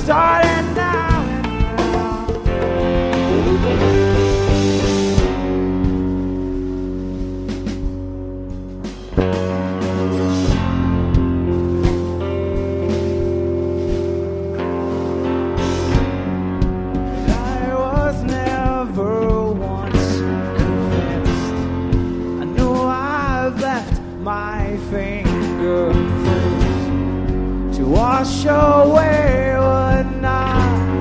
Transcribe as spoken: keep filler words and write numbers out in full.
starting now and now. I was never once convinced. I know I've left my fingerprints to wash away